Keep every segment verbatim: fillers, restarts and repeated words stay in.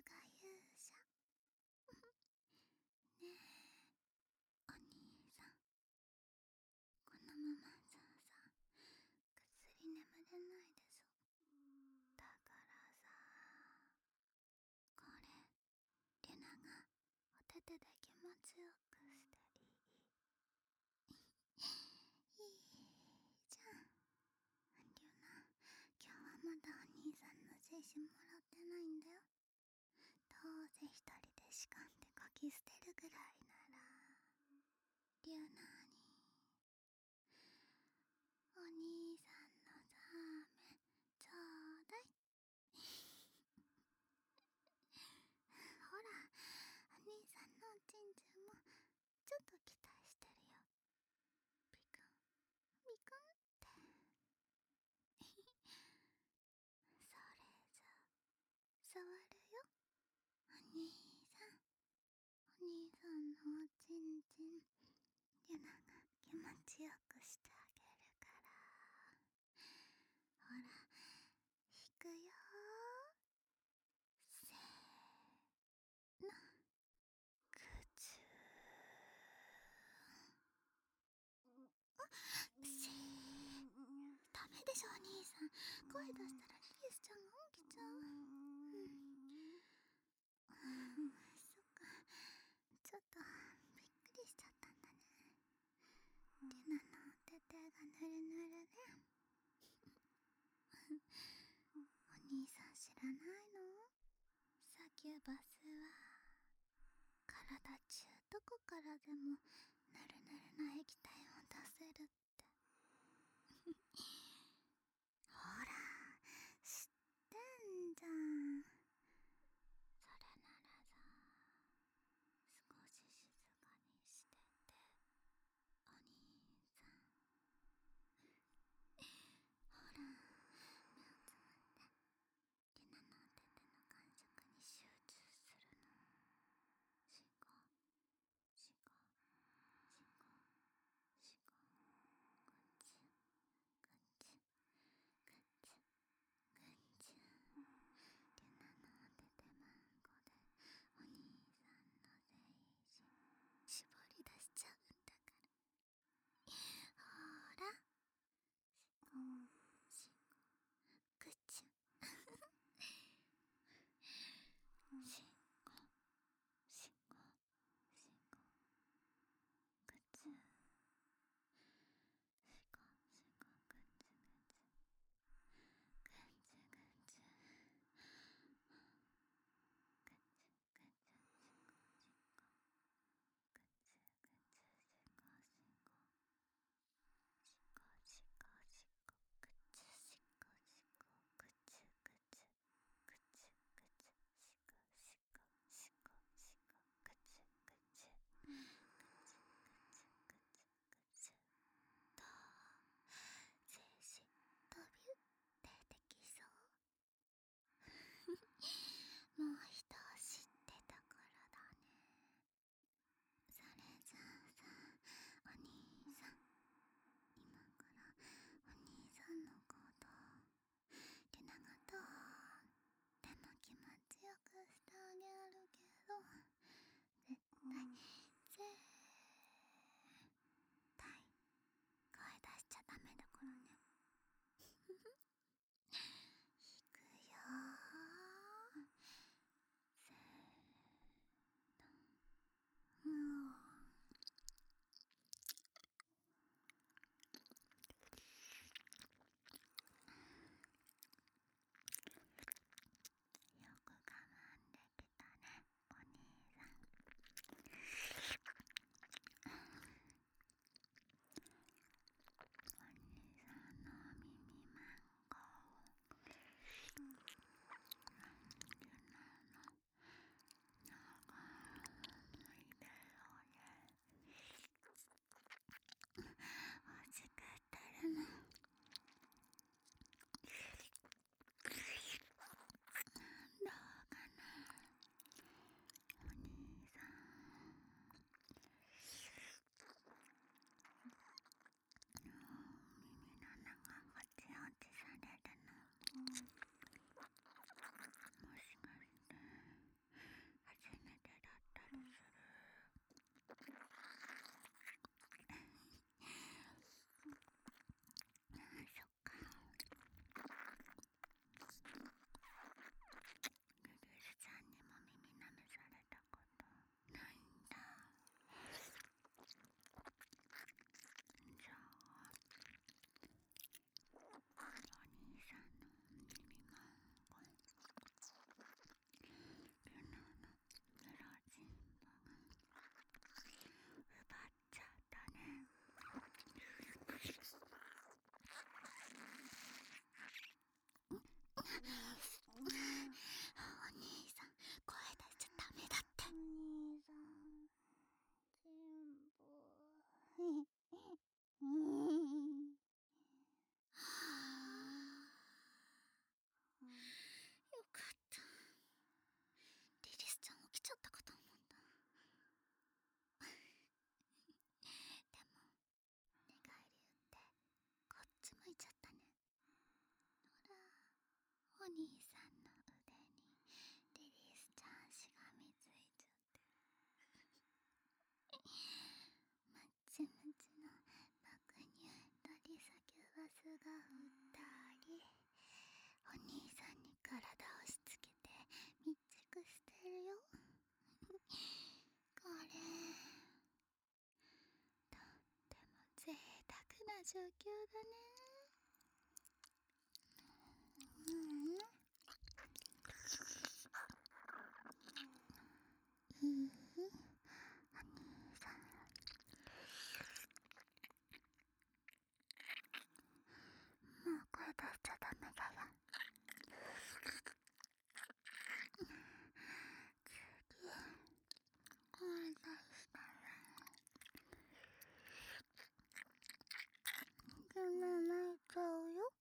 が勇者。ねえ、お兄さん。このままじゃさ、ぐっすり眠れないでしょ。だからさ、これ、リュナがお手手で気持ちよくしていい？いいじゃん。リュナ、今日はまだお兄さんの精子もらってないんだよ。どうせ一人でしかんでこき捨てるぐらいなら、リュナにお兄さんのザーメンちょうだい。ほら、お兄さんのおちんちんもちょっと期待してるよ。ビクンビクンって。それじゃ触るよ、お兄さん。お兄さんのおちんちん、ユナが気持ちよくしてあげるから。ほら、引くよ。せーの、ぐちゅー。あ、せー。ダメでしょ、お兄さん。声出したらリリスちゃんが起きちゃう。うん。そっか。ちょっとびっくりしちゃったんだね。リナのお手手がぬるぬるね。お兄さん知らないの？サキュバスは体中どこからでもぬるぬるな液体を出せるって。ほら、知ってんじゃん。それならさ、少し静かにしてて、お兄さん。ほら、目をつむってリナのお手手の感触に集中するの。しこしこしこしこ、ぐちゅぐちゅぐちゅぐちゅ。リナのお手手マンコでお兄さんの精子絞り出しちゃうんだから。ほら、しこしこぐちゅしこしこしこぐちゅしこしこぐちゅぐちゅぐちゅぐちゅぐちゅぐちゅしこしこぐちゅぐちゅしこしこしこしこしこぐちゅしこしこぐちゅぐちゅぐちゅぐちゅしこしこしこしこぐちゅぐちゅぐちゅぐちゅぐちゅぐちゅ。どう？精子飛びゅってできそう？もう一押しってところだね。それじゃあさ、お兄さん、今からお兄さんのことリナがどうでも気持ちよくしてあげるけど、絶対絶対声出しちゃダメだからね。いくよー。せーの。うおー。よく我慢できたね、お兄さん。 兄さんの腕にリリースちゃんしがみついちゃってムチムチの爆乳とリサキュバスがふたりお兄さんに体をしつけて密着してるよこれとっても贅沢な状況だね。うんいいお兄さんもう声出しちゃダメだよ。次声出したらでも泣いちゃうよ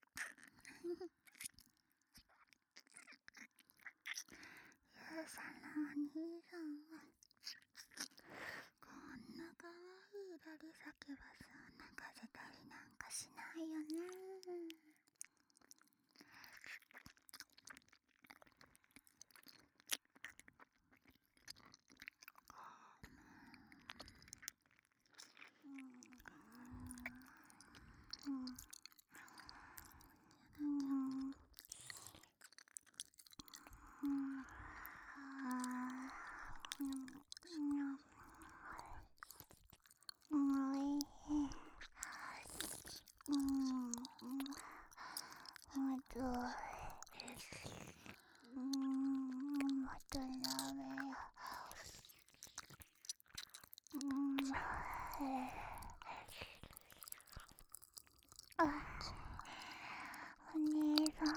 ゆうさんのお兄さんはこんなかわいいラリサキュバスを泣かせたりなんかしないよね。お兄さん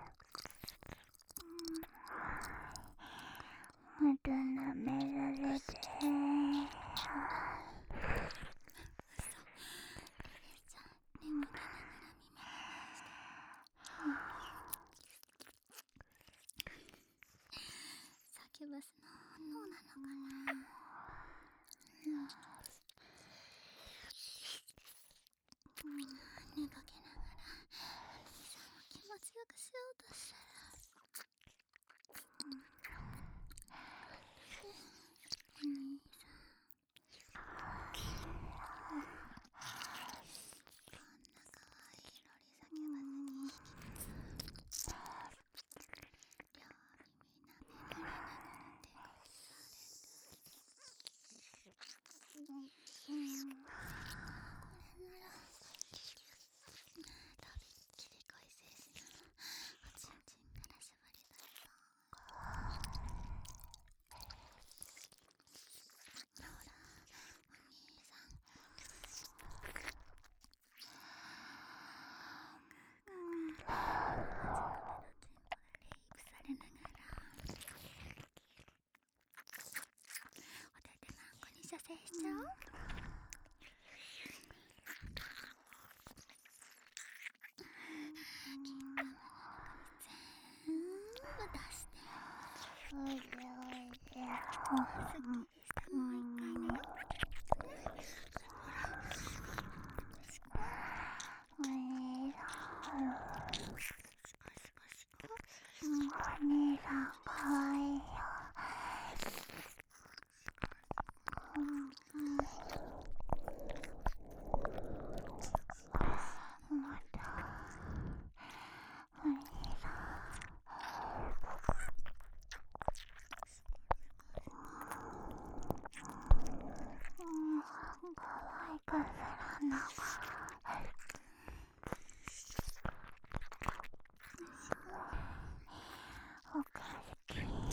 また舐められてサキュバスの本能なのかな。寝かけながら兄さんを気持ちよくしようとしたらお兄さんこんなかわいいロリサキュバスに引きつか両耳舐められながら手がされる。うんこれならとびっきり恋精子のおちんちんから絞り出すとほらお兄さんうん自分のチンポがレイプされながらお手手マンコに射精しちゃおう。金玉の中に全部出しておいでおいで。すっきりした。もう一回ね。ほらお兄さんシコシコシコお兄さんかわいいよ。またお兄さんかわいくするのおかしき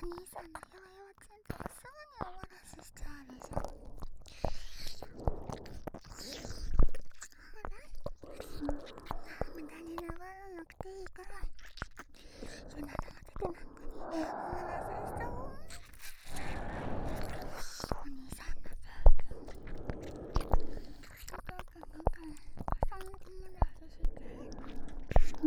お兄さんの弱々ちゃんとかすぐにお漏らししちゃうでしょ。ほら、無駄に粘らなくていいから、ゆななの手でなんかにお漏らししちゃおう。お兄さんのせいくん、お父くんなんかさんお漏らしして。うん。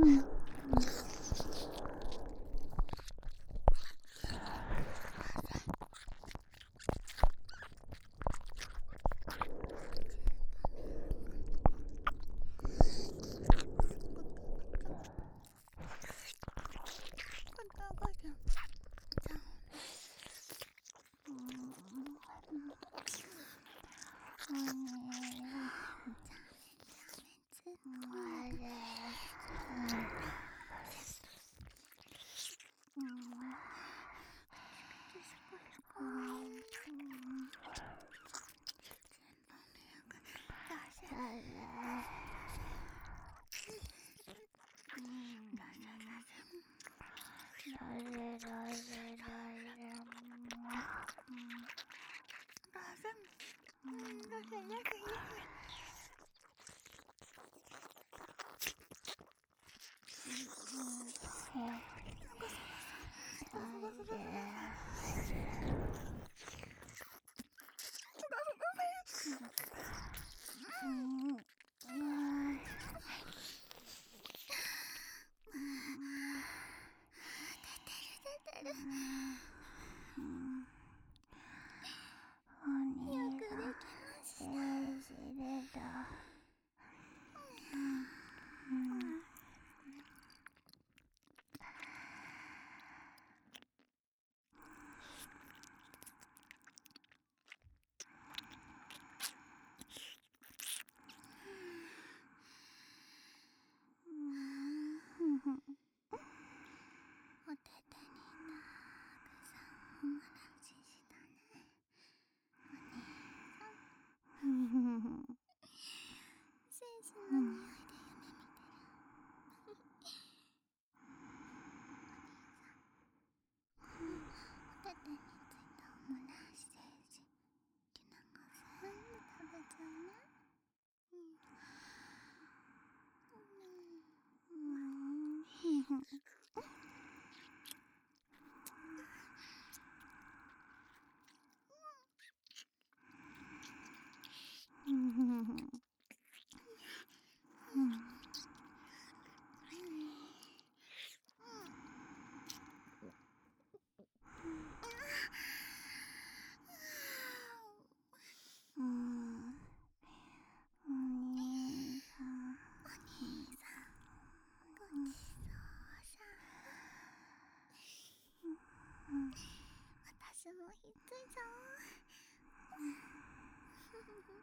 私もひっついちゃおう。お兄さんの全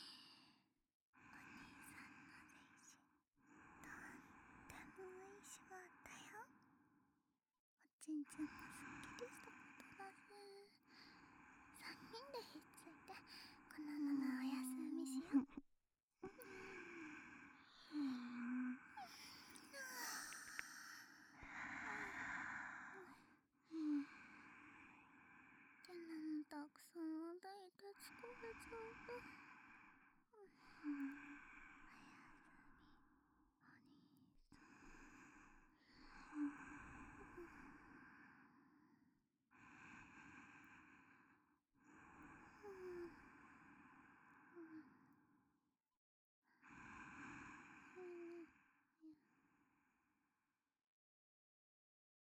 身とってもいい仕事だよ。おちんちんもすっきりしたことだし、さんにんでひっついてこのままお